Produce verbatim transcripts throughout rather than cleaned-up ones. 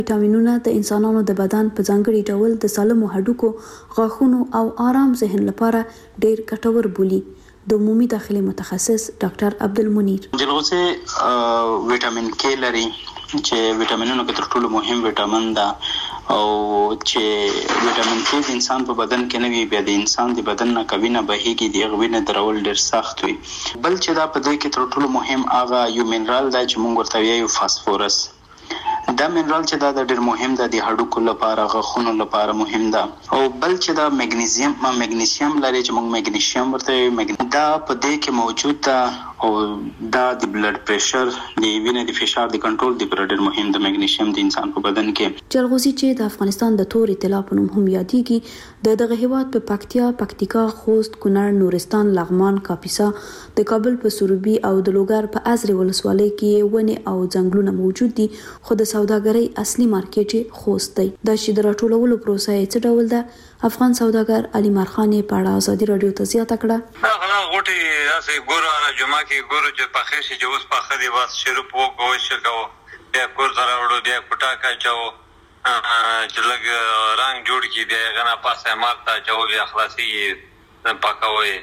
ویټامینونه د انسانانو د بدن په ځانګړي ډول د سالمو هډوکو، غاښونو او آرام ذهن لپاره ډېر ګټور بولي. د عمومي داخلي متخصص ډاکټر عبدالمنیر: جلغوزه ویټامین کې لري چې ویټامینونو کې تر ټولو مهم ویټامین ده، او چې ویټامین کې د انسان په بدن کې نه وي، بیا د انسان د بدن نه کوینه بهیږي، د غوینه درول ډیر سخت وي. بل چې دا په دې کې تر ټولو مهم هغه یو منرال ده چې موږ ورته وایو فاسفورس. دا منرال چې دا د ډیر مهم ده، د هډوکو لپاره، غاښونو لپاره مهم ده. او بل چې دا مګنیزیم ما مګنیسیم لري چې موږ مګنیسیم ورته وایو، دا په دې کې موجود ده، او دا د بلډ پریشر، د وینې د فشار د کنټرول لپاره ډیر مهم ده مګنیسیم د انسان په بدن کې. جلغوزي چې د افغانستان د تورې طلا په نوم هم یادېږي، د دغه هیواد په پکتیا، پکتیکا، خوست، کونړ، نورستان، لغمان، کاپیسا، د کابل په سروبي او د لوګر په ازرې ولسوالۍ کې ونې او ځنګلونه موجود دي، خو د سوداګرۍ اصلي مارکیټ خوست دی. دا چې د راټولولو پروسه یې څه ډول ده، افغان سوداګر علي مارخان په اړه ازادي رادیو ته زیاته کړه. هغه غوټي اسې ګورو را جمعه کې ګورو چې په خېشي چې اوس په خدي واس شروع وکړو چې کو بیا کور دراوړو بیا کوټا کاچو چې لګ رنگ جوړ کی دی غنا پاسه مارتا چې بیا خلاصي پاکوي.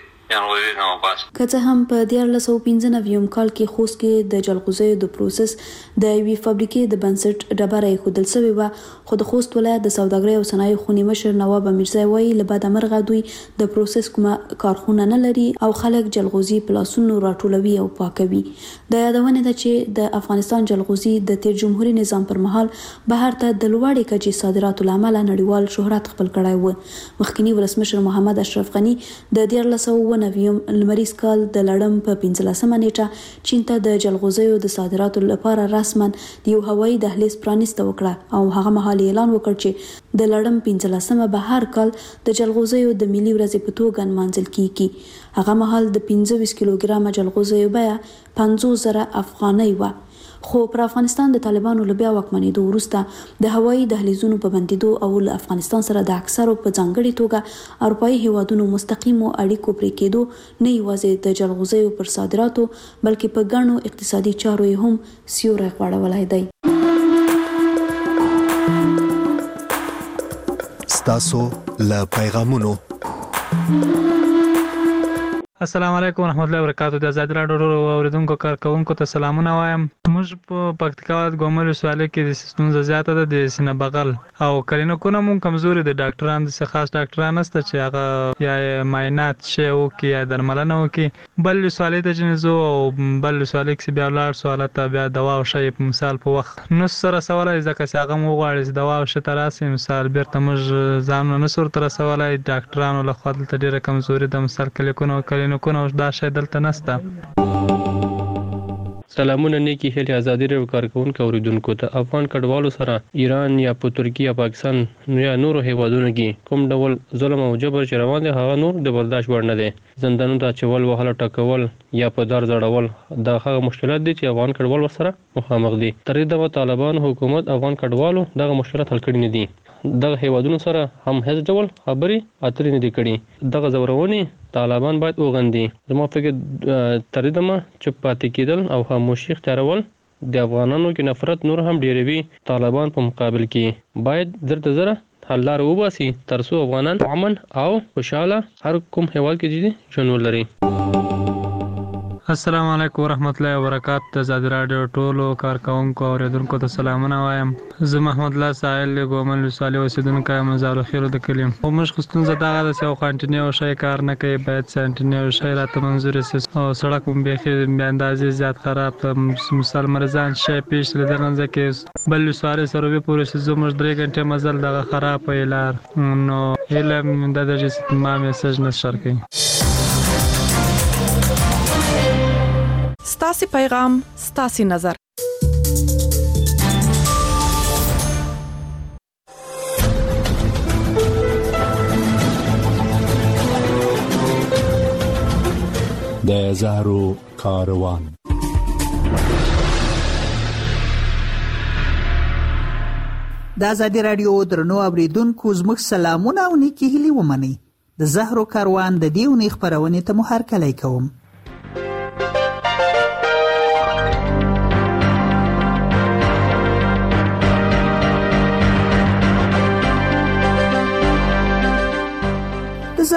که څه هم په دیارلس سوه پنځه نوي کال کې خوست کې د جلغوزیو د پروسس د یوې فابریکې د بنسټ ډبره ایښودل شوې وه، خو د خوست ولایت د سوداګرۍ او صنایعو خونې مشر نواب امیرزی وایي له بده مرغه دوی د پروسس کومه کارخونه نه لري او خلک جلغوزي په لاسونو راټولوي او پاکوي. د یادونه ده چې د افغانستان جلغوزي د تیر جمهوریت نظام پر مهال بهر ته د لوړې کچې صادراتو له امله نړیوال شهرت خپل کړی و. مخکنی ولسمشر محمد اشرف غني د دیارلس سوه نوي لمریز کال د لړم په پنځلسمه نیټه چین ته د جلغوزیو د صادراتو لپاره رسما د یو هوایي دهلیز پرانیسته وکړه، او هغه مهال اعلان وکړ چې د لړم پنځلسمه به هر کال د جلغوزیو د ملي ورځې په توګه نمانځل کیږي. هغه مهال د پنځه ویشت کیلوګرامه جلغوزیو بیه پنځوس زره افغانۍ وه، خو پر افغانستان د طالبانو له بیا واکمنېدو وروسته د هوایي دهلیزونو په بندېدو او له افغانستان سره د اکثرو په ځانګړې توګه اروپایي هیوادونو مستقیمو اړیکو پرې کېدو نه یوازې د جلغوزیو پر صادراتو بلکې په ګڼو اقتصادي چارو یې هم سیوری غوړولی دی. ستاسو له پیغامونو. السلام علیکم ورحمۃ اللہ وبرکاتہ. د آزاد راډیو اوریدونکو کارکونکو ته سلامونه وایم. موږ په پکتیکا ګومل ولسوالۍ کې د ستونزه زیاته ده د سینه بغل او کلینیکونه مونږ کمزوري دي. ډاکټران د خاص ډاکټران نشته چې هغه یا معاینات شي او کې یا درملنه وکي. بل ولسوالۍ ته چې زو او بل ولسوالۍ کې بیا لاړ سوالات بیا دوا او شی په مثال په وخت نو سره سوالای ځکه چې هغه مو غواړي دوا او شی تراسي مثال بیرته موږ ځان نه سر تر سوالای ډاکټرانو له خوا دلته ډیره کمزوري د مثال کلینیکونه نو کو نو دا شی دلته نسته. سلامونه نیکی هلي ازادي راډیو کارکونکو اوریدونکو ته. افغان کډوالو سره ایران یا په ترکیه یا پاکستان یا نورو هیوادونو کې کوم ډول ظلم او جبر چې روان دي هغه نور د برداشت وړ نه دي. زندانونو ته چول وهله ټکول یا په دار ځړول دا هغه مشکلات دي چې افغان کډوال سره مخامخ دي. تر دې د طالبان حکومت افغان کډوالو دغه مشکلات حل کړي نه دي. دغه هیوادونو سره هم هیڅ ډول خبري اترې نه دي کړي. دغه زورونی طالبان باید وغندي. زما فکر تر دې دمه چې پاتې کېدل او خاموشي اختیارول د افغانانو کې نفرت نور هم ډیروي. طالبان په مقابل کې باید درته زره حل لار وباسي ترڅو افغانان امن او خوشاله هر کوم هیواد کې دي ژوند ولري. السلام علیکم ورحمۃ اللہ وبرکاتہ. د آزاد راډیو ټولو کارکونکو اوریدونکو ته سلامونه وایم. زه محمد الله ساحل ګومل ولسوالۍ اوسیدونکی یم. مزار خیر د کلیم او موږ خستون زده ده چې کانټینیو شي کار نه کوي، باید سانټینیو شي راته منظور شي او سړک هم به به اندازې زیات خراب ته مثال مرزان شي پیش لدغه ځکه بل ولسوالۍ سره به پوره شي زموږ درې غنټه مزل دغه خراب ویلار نو هله د دې ما میسج نشر کوي. ستاسي پیغام ستاسي نظر. د زهرو کاروان. د آزادي راډیو درنو اوریدونکو زموږ سلامونه او نیکی هیلي ومنئ. د زهرو کاروان د دې ونې خپرونې ته مو هرکلی کوم.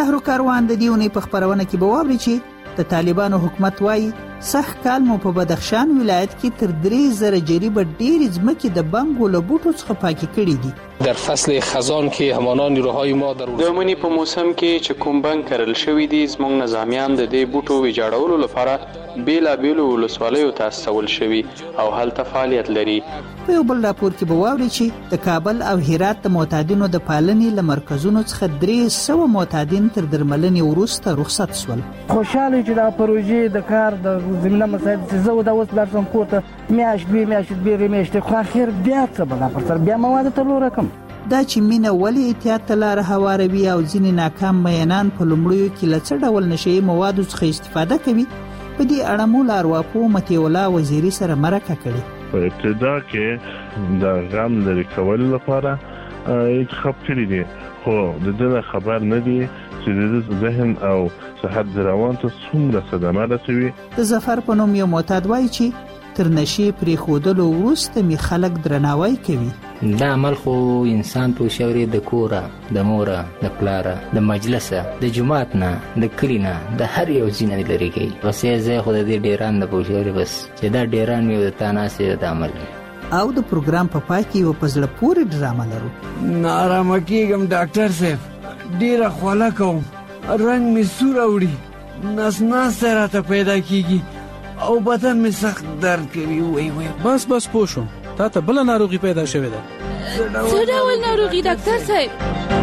زهرو کاروان د دې اونۍ په خپرونه کې به واوري چې د طالبانو حکومت وایي سخت کال مو په بدخشان ولایت کې تر درې زره جریبه ډېرې ځمکې د بنګو له بوټو څخه پاکې کړي دي. در فصل خزان که همان نیروهای ما در د منی په موسم کې چې کوم بنګ کرل شوی دي زموږ نظامیان د دې بوټو ویجاړولو لپاره بیلابیلو ولسوالیو ته استول شوي او هلته فعالیت لري. په یو بل راپور کې به واوري چې د کابل او هرات د معتادینو د پالنې له مرکزونو څخه درې سوه معتادین تر درملنې وروسته رخصت شول. خوشحاله چې دا پروژې د کار د زمینه مسایل چې زه دا اوس لاړ شم کور ته میاشت دوې میاشتې درې میاشتې خو اخر بیا څه به دا پر سر بیا مواد ته لوره کړم. دا چې مینه ولې احتیاط ته لاره هواروي او ځینې ناکام مینان په لومړیو کې له څه ډول نشهیي موادو څخه استفاده کوي، په دې اړه مو له ارواپوه مطیع الله وزیري سره مرکه کړې. په ابتدا کې د غم لرې کولو لپاره انتخاب کړي دي، خو د دې خبر نه دي چې د ذهن او صحت روان ته څومره صدمه رسوي. د ظفر په نوم یو معتاد وایي چې تر نشې پرېښودلو وروسته مې خلک درناوی کوي. دا عمل خو انسان په شوري د کوره، د موره، د پلاره، د مجلسه، د جماعت نه، د کلی نه، د هر یو ځای نه لرې کوي. بس یې زه خو د دې ډیران د په شوري بس چې دا ډیران مې د تاناسې د عمل او د پروګرام په پای کې یو په زړه پورې ډرامه لرو. نارامه کېږم ډاکټر صاحب، ډېره خوله کوم، رنګ مې سور اوړي، نس ناسته راته پیدا کېږي او بدن مې سخت درد کوي. وای وای بس بس پوه شوم، تا ته بله ناروغي پیدا شوې ده. څه ډول ناروغي ډاکټر صاحب؟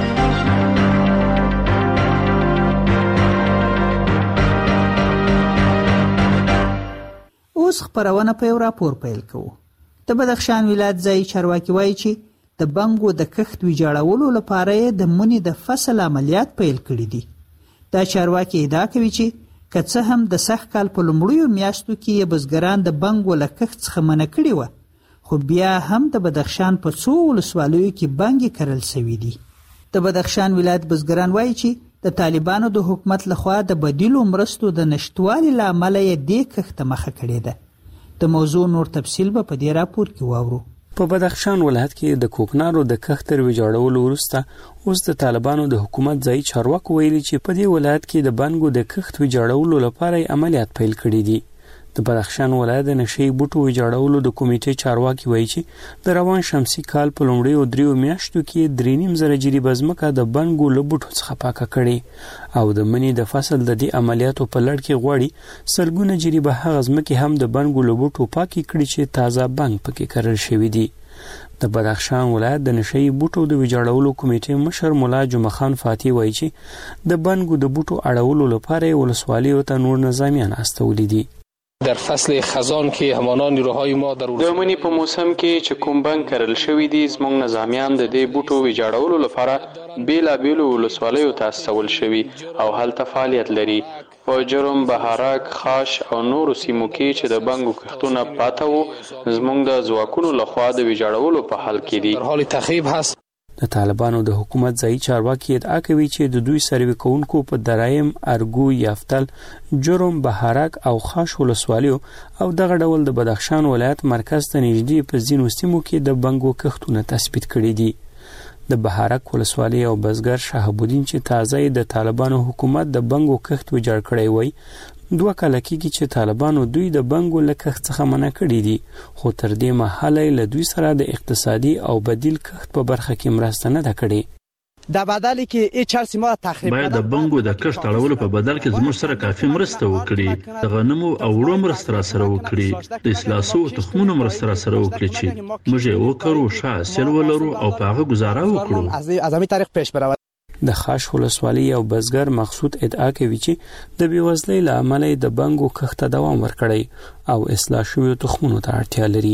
اوس خپرونه په یو راپور پیل کوو. د بدخشان ولایت ځایي چارواکي وایي چې د بنګو د کښت ویجاړولو لپاره یې د مني د فصل عملیات پیل کړي دي. دا چارواکي ادعا کوي چې که څه هم د سخت کال په لومړیو میاشتو کې یې بزګران د بنګو له کښت څخه منع کړي وه، خو بیا هم د بدخشان په څو ولسوالیو کې بنګې کرل شوي دي. د بدخشان ولایت بزګران وایي چې د طالبانو د حکومت لخوا د بدیلو مرستو د نشتوالي له امله یې دې کښت ته مخه کړې ده. د موضوع نور تفصیل به په دې راپور کې واورو. په بدخشان ولایت کې د کوکنارو د کښت تر ویجاړولو وروسته اوس د طالبانو د حکومت ځایي چارواکو ویلي چې په دې ولایت کې د بنګو د کښت ویجاړولو لپاره عملیات پیل کړي دي. د بدخشان ولایت د نشهیي بوټو ویجاړولو د کمیټې چارواکي وایي چې د روان شمسي کال په لومړیو دریو میاشتو کې درې نیم زره جریبه ځمکه د بنګو له بوټو څخه پاکه کړې او د مني د فصل د دې عملیاتو په لړ کې غواړي سلګونه جریبه هغه ځمکې هم د بنګو له بوټو پاکې کړي چې تازه بنګ پکې کرل شوي دي. د بدخشان ولایت د نشهیي بوټو د ویجاړولو کمیټې مشر مولا جمعه خان فاتح وایي چې د بنګو د بوټو اړولو لپاره ولسوالیو ته نور نظامیان استولي دي. در فصل خزان که همانا نیروهای ما در د منی په موسم کې چې کوم بنګ کرل شوی دي زموږ نظامیان د دې بوټو ویجاړولو لپاره بیلابیلو ولسوالیو ته استول شوي او هلته فعالیت لري. په جرم، بهارک، خاش او نورو سیمو کې چې د بنګو کښتونه پاته وو زموږ د ځواکونو لخوا د ویجاړولو په حال کې دي. در حال تخریب هست. د طالبانو د حکومت ځایي چارواکي ادعا کوي چې د دوی سروې کوونکو په درایم، ارګو، یافتل، جرم، بهارک او خاش ولسوالیو او دغه ډول د بدخشان ولایت مرکز ته نږدې په ځینو سیمو کې د بنګو کښتونه تثبیت کړي دي. د بهارک ولسوالۍ او بزګر شهاب الدین چې تازه د طالبانو حکومت د بنګو کښت ویجاړ کړی وای، دوه کاله کېږي چې طالبانو دوی د بنګو له کښت څخه منع کړي دي، خو تر دې مهاله له دوی سره د اقتصادي او بدیل کښت په برخه کې مرسته نه ده کړې. در بدلی که این چهار سیما تخریب باید د بنګو د کښت اړولو په بدل کې زموږ سره کافي مرسته وکړي، د غنمو او وړو مرسته را سره وکړي، د اصلاحسو تخمونو مرسته را سره وکړي چې موږ یې وکړو، ښه حاصل ولرو او په هغه گزاره وکړو. از همین طریق پیش برود. د خاش ولسوالۍ او بزګر مقصود ادعا کوي چې د بېوزلۍ له امله د بنګو کښت ته دوام ورکړی او اصلاح شویو تخمونو ته اړتیا لري.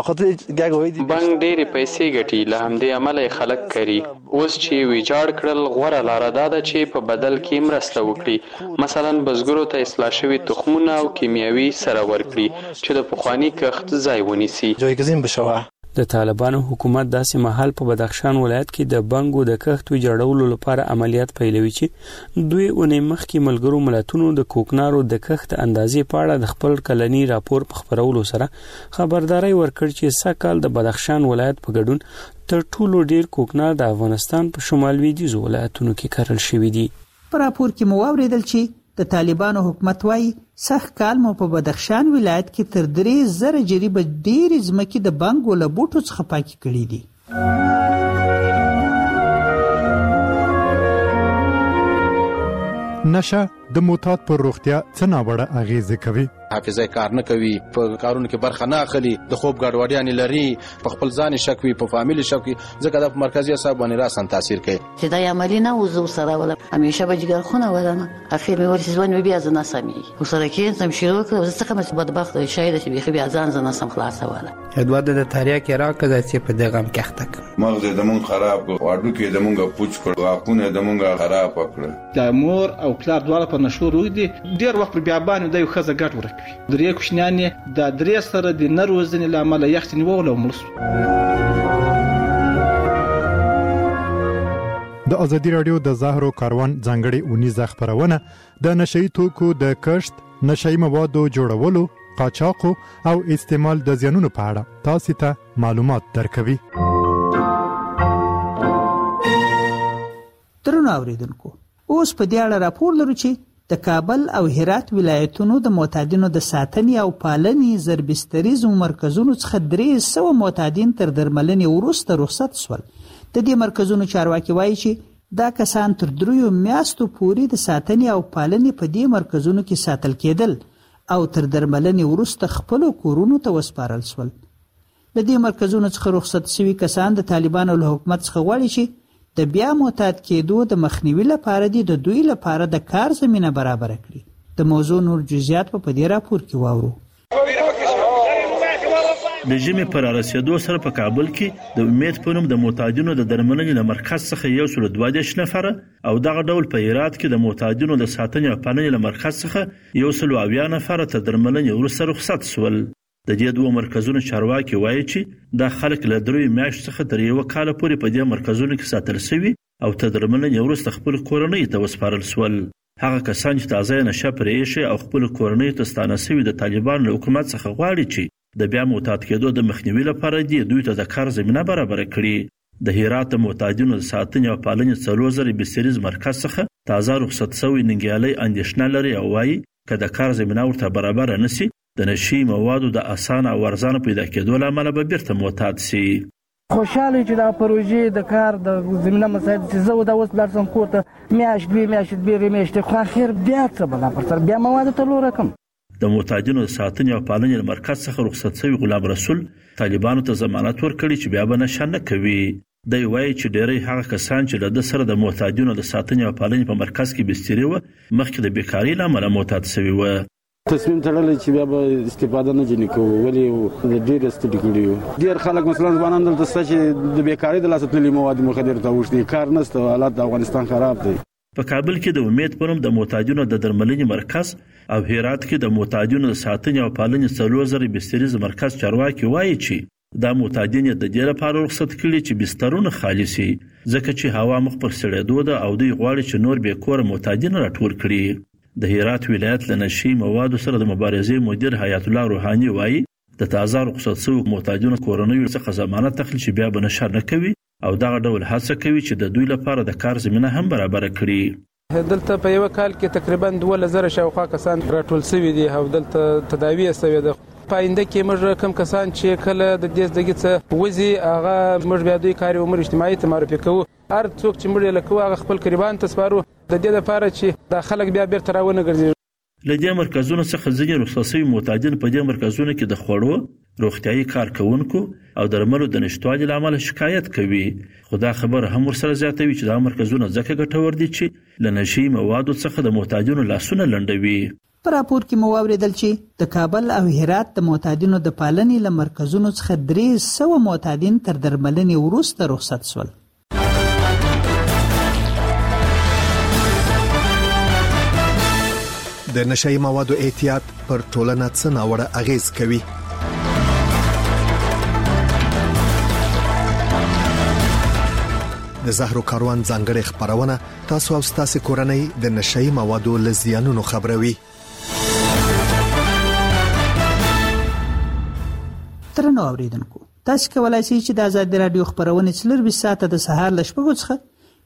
بنګ ډېرې پیسې ګټي، له همدې امله یې خلک کري. اوس چې ویجاړ کړل غوره لاره دا ده چې په بدل کې مرسته وکړي، مثلا بزګرو ته اصلاح شوي تخمونه او کیمیاوي سره ورکړي چې د پخواني کښت ځای ونیسي. جایگزین بشوه. د طالبانو حکومت داسې مهال په بدخشان ولایت کې د بنګو د کښت ویجاړولو لپاره عملیات پیلوي چې دوی اونۍ مخکې ملګرو ملتونو د کوکنارو د کښت اندازې په اړه د خپل کلني راپور په خپرولو سره خبرداري ورکړ چې سږ د بدخشان ولایت په ګډون تر ټولو ډیر کوکنار د افغانستان په شمال لویدیځو ولایتونو کې کرل شوي دي. په راپور کې مو واورېدل چې د طالبانو حکومت وایي سږ کال مو په بدخشان ولایت کې تر درې زره جریبه ډېرې ځمکې د بنګو له بوټو څخه پاکې کړي دي. نشه د معتاد پر روغتیا څه ناوړه اغیزې کوي. حافظه کار نه کوي، په کارونو کې برخه نه اخلي، د خوب ګډوډیانې لري، په خپل ځان شک وي، په فامیل شک وي، ځکه د مرکزي اعصاب باندې راسن تاثیر کوي. چې دا عملی نه وزو سره ولا همیشه به جګر خونه ولنه اخر مې ورسې ځوان بیا ځنه سمي وسره کې سم شروع کړ زه څنګه مې بدبخت شاید چې بیا بیا ځان ځنه سم خلاص ولا ادواد د تاریخ کې راکړه چې په دغه کې اخته مغز د مونږ خراب کړ، واډو کې د مونږ پوچ کړ، واقونه د مونږ خراب کړ. د مور او پلار دواړه په نشو روي دي ډیر وخت بیا باندې د یو خزه ګټ ورکوي. درې کوښنیانې د درې سره د نروزنې لامل یختنی وول او ملس. د ازادي رادیو د زهرو کاروان ځانګړي اونیزه خبرونه د نشئی توکو د کښت، نشئی موادو جوړولو، قاچاقو او استعمال د زیانونو په اړه تاسو ته معلومات درکوي. درنو اوریدونکو، اوس په دې اړه راپور لرو چې د کابل او هرات ولایتونو د معتادینو د ساتنې او پالنې زربستریزو مرکزونو څخه درې سوه معتادین تر درملنې وروسته رخصت شول. د دې مرکزونو چارواکي وایي چې دا کسان تر دریو میاشتو پورې د ساتنې او پالنې په دې مرکزونو کې ساتل کېدل او تر درملنې وروسته خپلو کورونو ته وسپارل شول. د دې مرکزونو څخه رخصت شوي کسان د طالبانو له حکومت څخه غواړي چې د بیا معتاد کېدو د مخنیوي لپاره دي د دوی لپاره د کار زمینه برابر کړي. د موضوع نور جزئیات په دې راپور کې واورو. د ژمي پر رسیدو سره په کابل کې د امید په نوم د معتادینو د درملنې له مرکز څخه یو سل دوه دېرش نفره او دغه ډول په هرات کې د معتادینو د ساتنې او پالنې له مرکز څخه یو سل اویا نفره تر درملنې وروسته رخصت شول. د دې دوه مرکزونو چارواکي وایي چې دا خلک له دریو میاشتو څخه تر یو کال پورې په دې مرکزونو کې ساتل شوي او تر درملنې وروسته خپل کورنۍ ته وسپارل شول. هغه کسان چې تازه نشه پرې ایښي او خپل کورنۍ ته ستانه شوي د طالبانو له حکومت څخه غواړي چې د بیا معتاد کېدو د مخنیوي لپاره دي دوی ته د کار زمینه برابر کړي. د هرات معتادینو د ساتنې او پالنې څلور زره بستریز مرکز څخه تازه رخصت شوی ننګیالی اندېښنه لري او وایي که د کار زمینه ورته برابر نشي د نشي موادو د اسانه او ارزانه پیدا کېدو لامل به بیرته معتاد شي. خوشاله چې دا پروژې د کار د زمینه مساعد چې زه دا اوس بلار سم کور ته میاشت دوې میاشتې درې میاشتې خو اخر بیا څه بلا پر سر بیا مواد ته لور کم. د معتادینو د ساتنې او پالنې مرکز څخه رخصت شوی غلام رسول طالبانو ته ضمانت ورکړي چې بیا به نشه نه کوي. دی وایي چې ډېری هغه کسان چې له ده سره د معتادینو د ساتنې او پالنې په مرکز کې بسترې وه مخکې د بیکارۍ له امله معتاد شوي وه. تصمیم تړلی چې بیا به استفاده نه ځینې کوو ولې د ډېر ستړي کړي وو. ډېر خلک مثلا ځوانان دلته شته چې د بیکارۍ د لاسه تللي مواد مخدر ته اوښتي کار نشته، حالات د افغانستان خراب دی. په کابل کې د امید په نوم د معتادینو د درملنې مرکز او هرات کې د معتادینو د ساتنې او پالنې څلور زره بستریز مرکز چارواکي وایي چې دا معتادین د دې لپاره رخصت کړي چې بسترونه خالي شي ځکه چې هوا مخ پر سړېدو ده او دوی غواړي چې نور بې کوره معتادین راټول کړي. د هرات ولایت له نشي موادو سره د مبارزې مدیر حیات الله روحاني وایي د تازه رخصت شوو معتادینو کورنیو څخه ضمانت اخلي چې بیا به نشه نه کوي او دغه ډول هڅه کوي چې د دوی لپاره د کار زمینه هم برابر کړي. دلته په یو کال کې تقریبا دوه زره شاوخوا کسان راټول شوي دي او دلته تداوی شوې ده. په آینده کې موږ کم کسان چې کله د دې زدګي څخه وځي هغه موږ بیا دوی کاري عمر اجتماعي ته معرفي کوو. هر څوک چې موږ یې لکو هغه خپل قربان ته سپارو د دې لپاره چې دا خلک بیا بیرته راونه ګرځي. له دې مرکزونو څخه ځینې رخصت شوي معتادین په دې مرکزونو کې د خوړو، روغتیايي کارکوونکو او درملو د نشتوالي له امله شکایت کوي. خو دا خبره هم ورسره زیاتوي چې دا مرکزونه ځکه ګټور دي چې له نشي موادو څخه د معتادینو لاسونه لنډوي. په راپور کې مو واورېدل چې د کابل او هرات د معتادینو د پالنې له مرکزونو څخه درې سوه معتادین تر درملنې وروسته رخصت شول. د نشئی موادو احتیاط پر ټولنه څه ناوړه اغیز کوي؟ د زهرو کاروان ځانګړې خبرونه تاسو او ستاسو کورنۍ د نشئی موادو له زیانونو خبروي. ترنو اوریدونکو، تاسو کولای شئ چې د آزاد رادیو خبرونه څلور بیست ساعته د سهار له شپږو څخه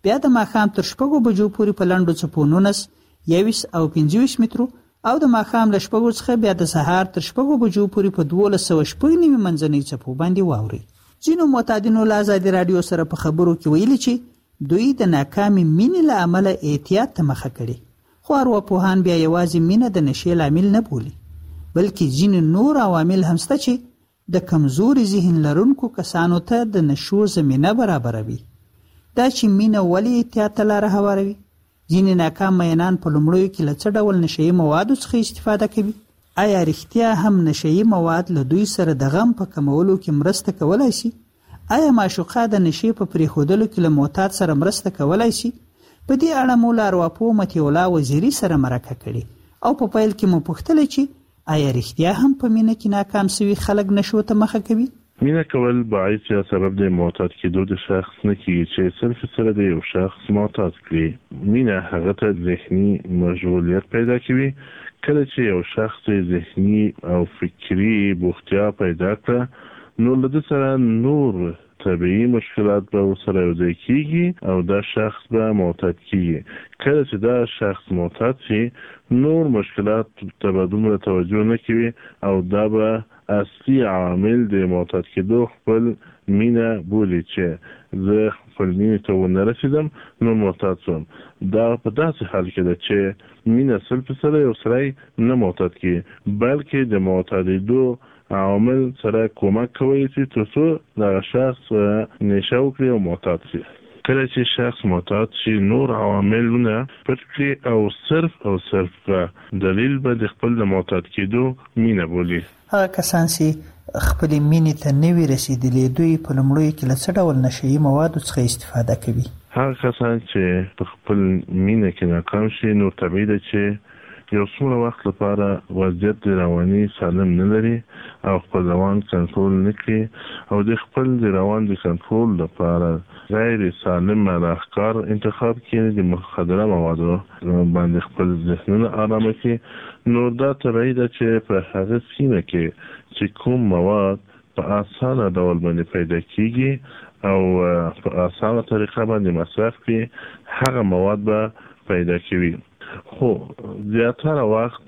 بیا د ماښام تر شپږو بجو پورې په لنډو څپو نولس، یویشت او پنځه ویشت مترو او د ماښام له شپږو څخه بیا د سهار تر شپږو بجو پورې په دولس سوه شپږ نوي منځنۍ څپو باندې واورئ. ځینو معتادینو له ازادي راډیو سره په خبرو کې ویلي چې دوی د ناکامې مینې له امله احتیاط ته مخه کړي، خو ارواپوهان بیا یوازې مینه د نشې لامل نه بولي، بلکې ځینې نور عوامل هم شته چې د کمزوري ذهن لرونکو کسانو ته د نشو زمینه برابروي. دا چې مینه ولې احتیاط ته لاره هواروي؟ ځینې ناکام مینان په لومړیو کې له څه ډول نشهیي موادو څخه استفاده کوي؟ آیا رښتیا هم نشهیي مواد له دوی سره د غم په کمولو کې مرسته کولای شي؟ آیا معشوقه د نشې په پرېښودلو کې له معتاد سره مرسته کولای شي؟ په دې اړه مو له ارواپوه مطیع الله وزیري سره مرکه کړې او په پیل کې مو پوښتله چې آیا رښتیا هم په مینه کې ناکام سوي خلک نشو ته مخه کوي؟ مینه کول باعث یا سبب د معتاد کېدو د شخص نه کېږي چې صرف سره د یو شخص معتاد کړي. مینه هغه ته ذهني مشغولیت پیدا کوي. کله چې یو شخص ذهني او فکری بوختیا پیدا کړه نو له ده سره نور طبیعي مشکلات به ورسره یوځای کېږي او دا شخص به معتاد کېږي. کله چې دا شخص معتاد شي نور مشکلات ته به دومره توجه نه کوي او دا به اصلي عامل د معتاد کېدو خپل مینه بولي چې زه خپل مینې ته ونه رسیدم نو معتاد شوم. دا په داسې حال کې ده چې مینه سل په سره یو سړی نه معتاد کېږي بلکې د معتادېدو عوامل سره کومک کوي چې تر څو دغه شخص نشه وکړي او معتاد شي. کله چې شخص معتاد شي نور عواملونه پټ کړي او صرف او صرف دلیل به د خپل د معتاد کېدو مینه بولي. هغه کسان چې خپل مینې ته نه وي رسیدلي دوی په لومړیو کې له څه ډول نشهیي موادو څخه استفاده کوي؟ هغه کسان چې په خپل مینه کې ناکام شي نو طبیعي ده چې یو څومره وخت لپاره وضعیت د رواني سالم نه لري او خپل روان کنټرول نه کړي او د خپل د روان د کنټرول لپاره غیر سالم راهکار انتخاب کړي، د مخدره موادو باندې خپل ذهنونه آرامه کړي. نو دا طبیعي ده چې په هغه سیمه کې چې کوم مواد په اسانه ډول باندې پیدا کیږي او په اسانه طریقه باندې مصرف کړي هغه مواد به پیدا کوي. خو زیاتره وخت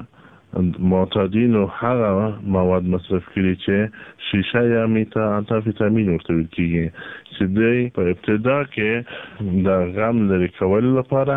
معتادینو هغه مواد مصرف کړي چې شیشه یا میتا انتافیتامین ورته ویل کېږي چې دوی په ابتدا کې د غم لرې کولو لپاره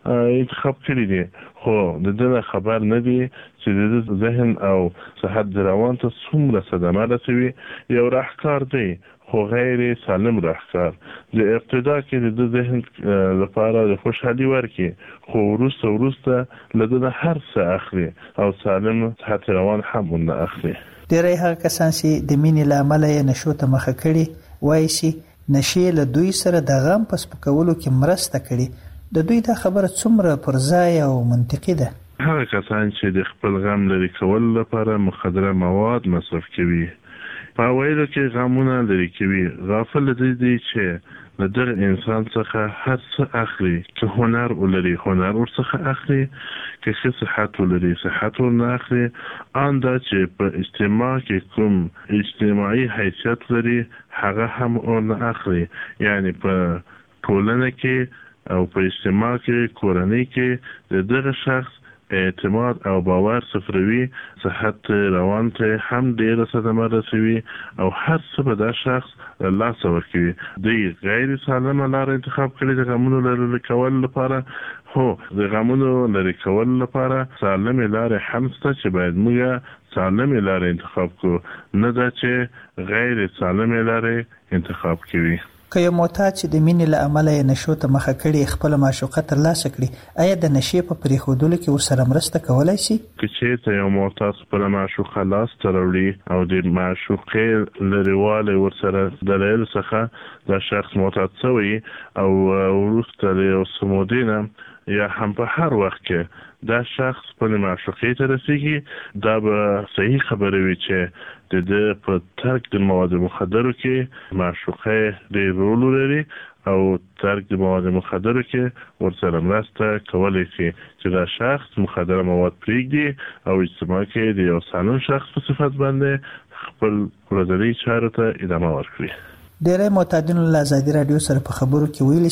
انتخاب کړي دي، خو د دې خبر نه دي چې د ذهن او صحت د روان ته څومره صدمه رسوي. یو راهکار دی خو غیر سالم راهکار. د ابتدا کې د ذهن لپاره د خوشحالي ورکړي خو وروسته وروسته له ده هر څه اخلي او سالم صحت روان هم ونه اخلي. ډېری هغه کسان چې د مینې له امله یې نشو ته مخه کړي وایي چې نشې له دوی سره د غم په سپکولو کې مرسته کړي. د دوی دا خبره څومره پر ځای او منطقي ده؟ هغه کسان چې د خپل غم لرې کولو لپاره مخدره مواد مصرف کوي په ویلو کې غمونه لري کوي غافل دي دي چې له دغه انسان څخه هر څه اخلي. که هنر ولري هنر ورڅخه اخلي، که ښه صحت ولري صحت ورنه اخلي. آن دا چې په اجتماع کې کوم اجتماعي حیثیت لري هغه هم ورنه اخلي. یعنی په ټولنه کې او په اجتماع کې کورنۍ کې د دغه شخص اعتماد او باور صفروي، صحت روان ته هم ډیره صدمه رسوي او هر څه به دا شخص لاسه ورکوي. دوی غیر سالمه لاره انتخاب کړي د غمونو لرې کولو لپاره. هو د غمونو لرې کولو لپاره سالمې لارې هم شته چې باید موږ سالمې لارې انتخاب کړو، نه دا چې غیر سالمې لارې انتخاب کوي. که یو معتاد چې د مینې له امله یې نشو ته مخه کړي خپله معشوقه ترلاسه کړي آیا د نشې په پرېښودلو کې ورسره مرسته کولی شي؟ که چېرته یو معتاد خپله معشوقه لاسته راوړي او د معشوقې لرېوالی ورسره دلایلو څخه دا شخص معتاد شوی او وروسته له یو څه مودې نه یا هم په هر وخت کې دا شخص خپلې معشوقې ته رسېږي، دا به صحیح خبره وي چې د ده په ترک د مواد مخدرو کې معشوقه ډېر رول لري او ترک د مواد مخدرو کې ورسره مرسته کولی شي چې دا شخص مخدره مواد پرېږدي او اجتماع کې د یو سالم شخص په صفت باندې خپل ورځني چارو ته ادامه ورکړي. ډېری معتادینو له ازادي راډیو سره په خبرو کې ویلي شي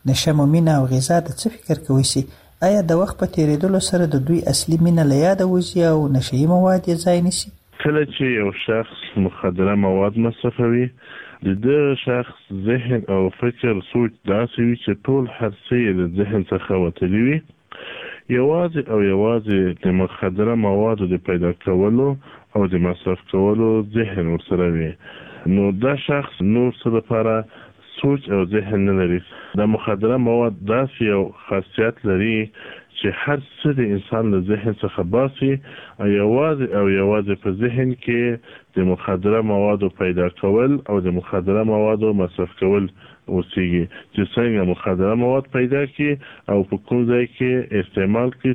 نشه مو مینه او غذا د څه فکر کوي سي آیا د وخت په تیریدلو سره د دوی اصلي مینه له یاده وځي او نشهیي مواد یې ځای نیسي؟ کله چې یو شخص مخدره مواد مصرفوي د دغه شخص ذهن او فکر سوچ داسې وي چې ټول هر څه یې د ذهن څخه وتلي وي. یوازې او یوازې د مخدره موادو د پیدا کولو او د مصرف کولو ذهن ورسره وي، نو دا شخص نور څه لپاره سوچ او ذهن نه لري. د مخدره مواد داسې یو خاصیت لري چې هر څه د انسان له ذهن څخه باسي او یوازې او یوازې په ذهن کې د مخدره موادو پیدا کول او د مخدره موادو مصرف کول اوسېږي، چې څنګه مخدره مواد پیدا کړي او په کوم ځای کې استعمال کړي.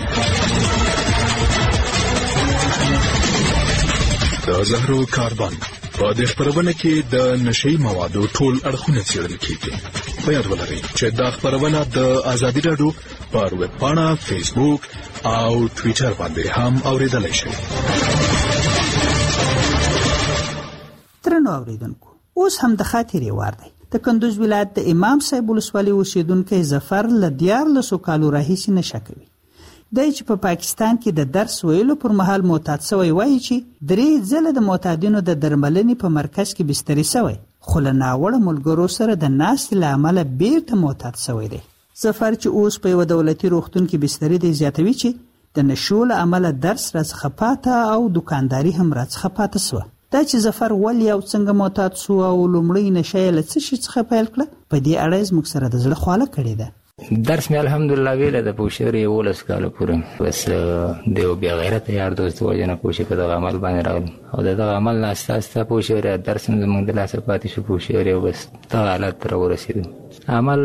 د زهرو کاربن په دې خبرونه کې د نشي موادو ټول اړخونه څېړل کېږي. په یاد ولرئ چې دا خبرونه د ازادي راډیو پر ویب پاڼه، فیسبوک او ټویټر باندې هم اوریدلای شئ. ترنو اوریدونکو، اوس هم د خاطرې وار دی. د کندوز ولایت د امام صاحب ولسوالۍ اوسیدونکی ظفر له دیارلسو کالو راهیسې نشه کوي. دی چې په پا پاکستان کې د درس ویلو پر مهال معتاد سوی وایي چې درې ځله د معتادینو د درملنې په مرکز کې بستري سوی، خو له ناوړه ملګرو سره د ناستې له امله بیرته معتاد سوی دی. ظفر چې اوس په یوه دولتي روغتون کې بستري دی زیاتوي چې د نشو له امله درس راڅخه پاته او دکانداري هم راڅخه پاته سوه. دا چې ظفر ولې او څنګه معتاد سو او لومړی نشه یې له څه شي څخه پیل کړه، په دې اړه زموږ سره د زړه خواله کړې ده. درس مې الحمدلله ویله د پوښتنې یولس کاله پورې، بس د یو بیا غیرته یار دوست وجه نه پوښتنې په دغه عمل باندې راغلم او د دغه عمل نه استه استه پوښتنې درس مې زموږ د لاسه پاتې شو پوښتنې او بس دغه حالت ته راورسېدم. عمل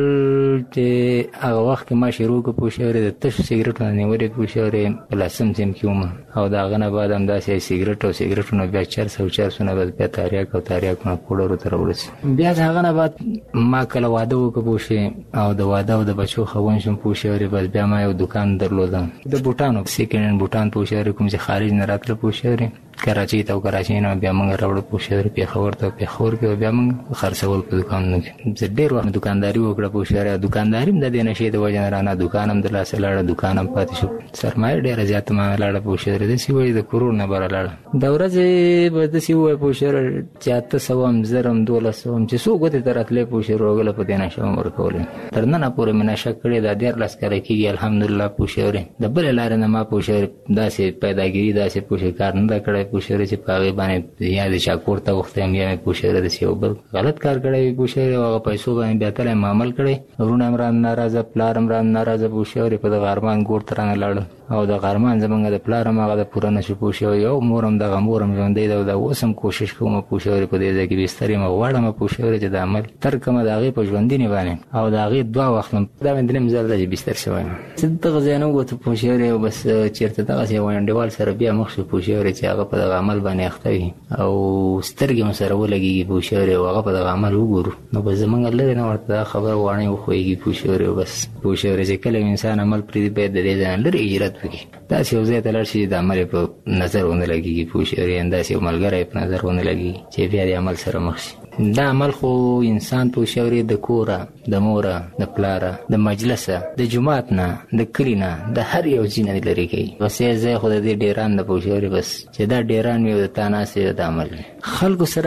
چې هغه وخت کې ما شروع کړ پوښتنې د تشو سګرټو نه نیولې پوښتنې په لسم سیم کې وم او د هغه نه بعد همداسې سګرټ او سګرټونه بیا چرس او چرسونه بس بیا تاریاک او تاریاکونه پوډرو ته راورسېد. بیا د هغه نه بعد ما کله واده وکړ پوښتنې او د واده او د بچو خون شم پوښتنې بس بیا ما یو دکان درلودم د بوټانو سیکنډ هند بوټان پوښتنې کوم چې خارج نه راتله پوښتنې کراچۍ ته او کراچۍ نه بیا موږ راوړو پوښتنې پېښور ته پېښور کې بیا موږ خرڅول په دکانونو کې. زه ډېر وخت دکانداري وکړه پوښتنې دکانداري هم د دې نشې د وجې نه رانه دکان هم د لاسه لاړه دکان هم پاتې شو سرمایه ډېره زیاته ما لاړه پوښتنې داسې وایي د کروڑ نه بره لاړه. د ورځې به داسې ووایي پوښتنې چې اته سوه هم زر هم دولس سوه هم چې څو ګوتې ته راتلې پوښتنې روغله په دې نشه هم ورکولې. تر ننه پورې مې نشه کړې دا دیارلس کاله کېږي الحمدلله پوښتنې د بلې لارې نه ما پوښتنې داسې پیداګیري داسې پوښتنې کار نه ده کړی پوښتنې چې په هغې باندې یا د چا کور ته اوښتی یم یا مې پوښتنې داسې یو بل غلط کار کړی وي پوښتنې او هغه پیسو باندې بیا تلی م عمل کړی. وروڼه هم رانه ناراضه، پلار هم رانه ناراضه پوښتنې په دغه ارمان ګور ته رانه لاړل او د غرمان زمونږ د پلار هم هغه د پوره نشو پوښتنې یو مور هم دغه مور هم ژوندی ده او دا اوس هم کوشش کوم پوښتنې په دې ځای کې بستر یم غواړم پوښتنې چې د عمل ترکمه د هغې په ژوندینې باندې او د هغې دوه واخلم. دا مې درېیم ځل ده چې بستر شوی یم. زه دغه ځای نه ووتو پوښتنې او بس چېرته دغسې یو انډیوال سره بیا مخ شو پوښتنې چې هغه په دغه عمل باندې اخته وي او سترګې مو سره ولګېږي پوښتنې او هغه په دغه عمل وګورو نو بس زمونږ لرې نه ورته دا خبره واڼې وښویږي پوښتنې او بس پوښتنې چې کله انسان عمل پرېږدي باید د دې ځای نه لرې هجرت وکړي. داسې یو ځای ته لاړ شي چې د عمل یې په نظر ونه لګېږي پوښتنې داسې یو ملګری یې په نظر ونه لګېږي چې بیا د عمل سره مخ شي. دا عمل خو انسان پوښتنې د کوره د موره د پلاره د مجلسه د جومات نه د کلي نه د هر یو ځای نه لرې کوي. بس یې ځای خو د دې ډیران د پوښتنې بس چې دا ډیران وي او د تا ناستې د عمل خلکو سره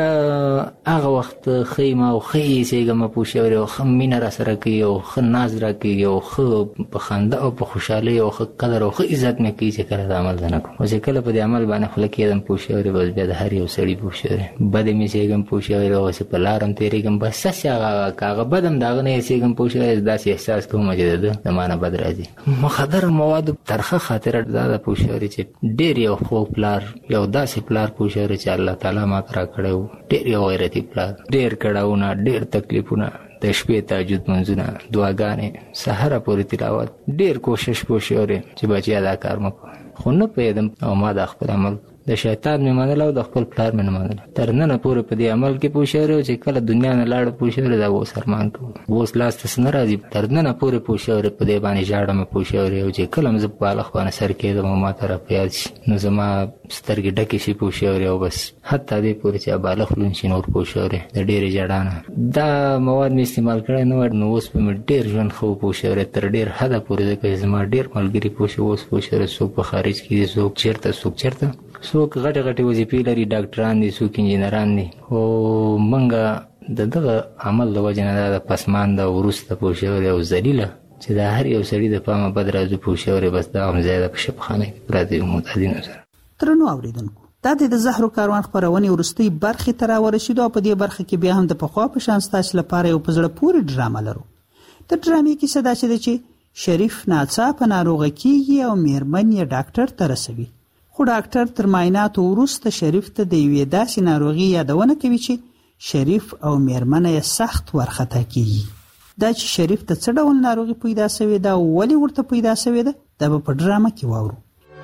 هغه وخت ښه یم او ښه یې ایسېږم پوښتنې او ښه مینه را سره کوي او ښه ناز را کوي او ښه په خندا او په خوشحالۍ او ښه قدر او ښه عزت مې کوي چې کله د عمل زه نه کوم. او چې کله په دې عمل باندې خوله کېدم پوښتنې بس بیا د هر یو سړي پوښتنې بد مې ایسېږم پوښتنې او چې په لارم تېرېږم بس هسې هغه که هغه بد هم د هغه نه ایسېږم پوښتنې داسې احساس کوم چې د ده د ما نه بد راځي. مخدر موادو ترخه خاطره دا ده پوښتنې چې ډېر یو خوږ پلار یو داسې پلار پوښتنې چې الله تعالی ما ته را کړی و ډېر یو غیرتي پلار ډېر کړاوونه ډېر تکلیفونه د شپې تهجد منځونه دعاګانې سهاره پورې تلاوت ډېر کوشش پوښتنې چې بچیا دا کار مه کوه خو نه پوهېدم او ما دا خپل عمل د شیطان مې منل او د خپل پلار مې نه منل. تر ننه پورې په دې عمل کې پوه شوی چې کله دنیا نه لاړ پوه شوی دا اوس ارمان کوم اوس لاس ته نه راځي. تر ننه پورې پوه شوی په دې باندې ژاړم پوه شوی او چې کله مې زه په بالغ باندې سر کېدم ما ته راپیاد شي نو زما سترګې ډکې شي پوه شوی او بس حتی دې پورې چې بالغ لون شي نور پوه شوی د ډېرې ژړا نه دا مواد مې استعمال کړی نه وای نو اوس په مې ډېر ژوند ښه پوه شوی تر ډېر حده پورې ځکه زما ډېر ملګري پوه شوي اوس پوه شوی څوک په خارج کې دي څوک چېرته څوک چېرته څوک غټې غټې وظیفې لري ډاکټران دي څوک انجینران دي او موږ د دغه عمل د وجې نه دا د پسمانده وروسته پوه شوی او ذلیله چې دا هر یو سړي د پامه بد راځو پوه شوی بس دا هم ځای ده په شفخانه کې پراته یو معتادینو سره. درنو اورېدونکو دا د زهرو کاروان خپرونې وروستۍ برخې ته راورسېدو او په دې برخه کې بیا هم د پخوا په شان ستاسو لپاره یو په زړه پورې ډرامه لرو. د ډرامې کیسه داسې ده چې شریف ناڅاپه ناروغه کیږي او میرمن یې ډاکټر ته رسوي خو ډاکټر تر معایناتو وروسته شریف ته د یوې داسې ناروغي یادونه کوي چې شریف او میرمنه یې سخت ورخطا کیږي. دا چې شریف ته څه ډول ناروغي پیدا شوې ده او ولې ورته پیدا شوې ده دا به په ډرامه کې واورو.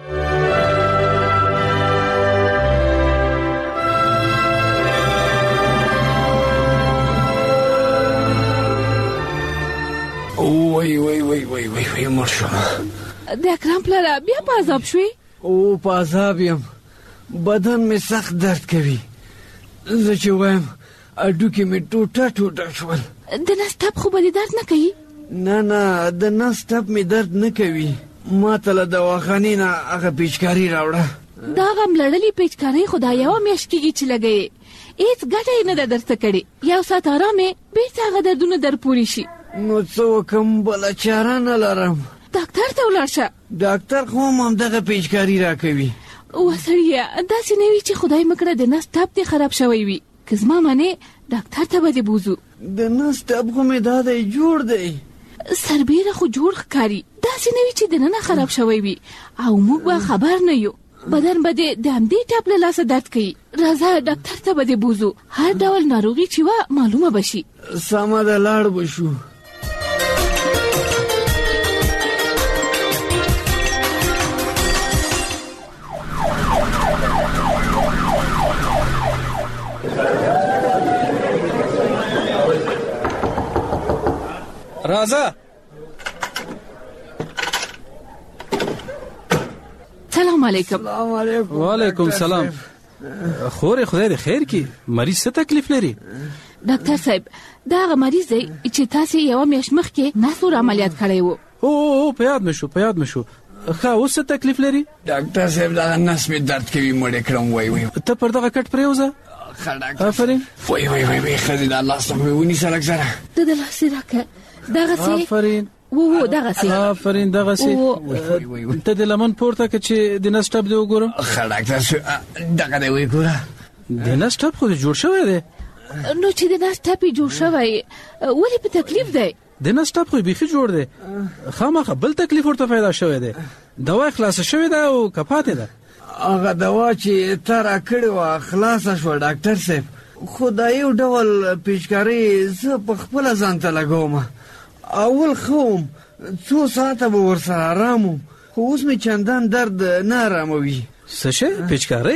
وای وای وای وای وای وای مړ شوم. د اکرم پلاره بیا په عذاب شوې؟ او په عذاب یم بدن مې سخت درد کوي زه چې وایم هډوکي مې ټوټه ټوټه شول. د نس ټپ خو به دې درد نه کوي؟ نه نه د نس ټپ مې درد نه کوي. ما ته له دواخانې نه هغه پیچکاري راوړه. دا هغه ملړلې پیچکارۍ خو دا یوه میاشت کېږي چې لګوې هېڅ ګټه یې نه ده درته کړې. یو ساعت ارام یې بېرته هغه دردونه در پورې شي. نو څه وکړم بله چاره نه لرم. ډاکټر ته ولاړ شه. ډاکټر خو هم همدغه پیچکاري راکوي. اوه سړیه داسې نه وي چې خدای مه کړه د نس ټپ دې خراب شوی وي. که زما منې ډاکټر ته به دې بوځو. د نس ټپ خو مې دا دی جوړ دی سربیره خو جوړ ښکاري داسې نه وي چې دننه خراب شوی وي او موږ به خبر نه یو. بدن به دې د همدې ټپ له لاسه درد کوي. راځه ډاکټر ته به دې بوځو هر ډول ناروغي چې وه معلومه به شي. سمه ده لاړ به شو. راځه. سلام علیکم. سلام علیکم. وعلیکم سلام. خورې خدای دې خیر کړي. مریض څه تکلیف لري؟ ډاکټر صاحب دا هغه مریض دی چې تاسې یوه میاشت مخکې نسور عملیات کړی و. او او په یاد مې شو په یاد مې شو. ښه اوس څه تکلیف لري؟ ډاکټر صاحب دغه نس مې درد کوي مړې کړم. وای وای ته پر دغه کټ پرېوځه. ښه ډاکټر. آفرین. وای وای وای وای ښځې دا لاس ته مې ونیسه لږ زره. ته د لاسې راکړه دغسې. آفرین. و و دغسې. آفرین دغسې. ته د لمن پورته کړه چې د نس ټپ دې وګورم. ښه ډاکټر دغه دې ویې ګوره. د نس ټپ خو دې جوړ شوی دی. نو چې د نس ټپ یې جوړ شوی ولې په تکلیف دی؟ د نس ټپ خو یې بیخي جوړ دی. خامخا بل تکلیف ورته پیدا شوی دی. دوا یې خلاصه شوې ده او که پاتې ده؟ هغه دوا چې تا راکړې وه خلاصه شوه ډاکټر صاحب خو دا یو ډول پیچکارۍ زه په خپله ځان ته لګوم. اول ښه وم څو ساعته به ورسره ارام وم خو اوس مې چندان درد نه اراموي. څه شی پیچکارۍ؟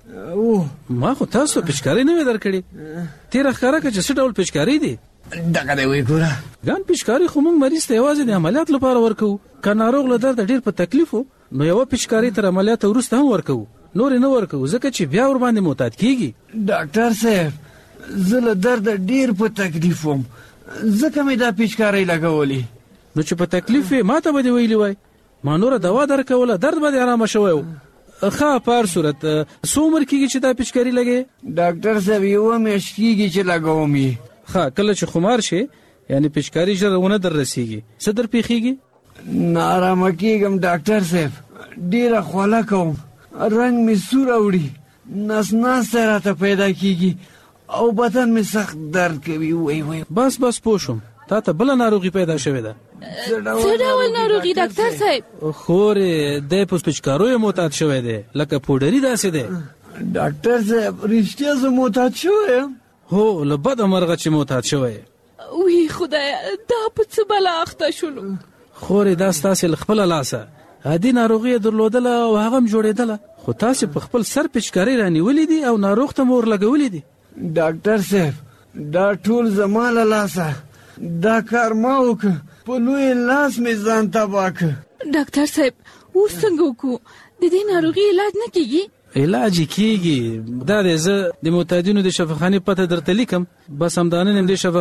ما خو تاسو پیچکارۍ نه وې درکړې. تېره ښکاره کړه چې څه ډول پیچکارۍ دي؟ دغه دی وایي ګوره. ګان پیچکارۍ خو موږ مریض ته یوازې د عملیات لپاره ورکوو. که ناروغ له درده ډېر په تکلیف و نو یوه پیچکارۍ تر عملیات وروسته هم ورکوو. نورې نه ورکوو ځکه چې بیا ورباندې معتاد کېږي. ډاکټر صاحب زه له درده ډېر په تکلیف وم ځکه مې دا پیچکارۍ لګولې. نو چې په تکلیف وې ما ته به دې ویلي وای ما نوره دوا درکوله درد به دې ارامه شوی و. ښه په هر صورت څو عمر کېږي چې دا پیچکاري لګې؟ ډاکټر صاحب یوه میاشت کېږي چې لګوم یې. ښه کله چې خمار شي یعنی پیچکاري ژر ونه در رسېږي څه در پېښېږي؟ نه ارامه کېږم ډاکټر صاحب ډېره خوله کوم رنګ مې سور اوړي نس ناستی راته پیدا کېږي او بدن مې سخت درد کوي. وای وای بس بس پوه شوم تا ته بله ناروغي پیدا شوې ده. څه ډول ناروغي ډاکټر صاحب؟ خورې دی په پیچکاریو معتاد شوی دی لکه پوډري داسې دی. ډاکټر صاحب رښتیا زه معتاد شوی یم؟ هو له بده مرغه چې معتاد شوی یې. وی خدایه دا په څه بلا اخته شولو؟ خورې دا ستاسې له خپله لاسه عادي ناروغي یې درلودله او هغه هم جوړېدله خو تاسو په خپل سر پچکاری رانیولې دي او ناروغ ته مور لګولې دي. ډاکټر صاحب دا ټول زما له لاسه دا کار ما وکړ په لوی لاس مې ځان تباه کړ. ډاکټر صاحب اوس څنګه وکړو؟ د دې ناروغي علاج نه کیږي؟ علاج کیږي. دا د زه د معتادینو د شفاخانې پته درته لیکم، بس همدانه نیم د شفا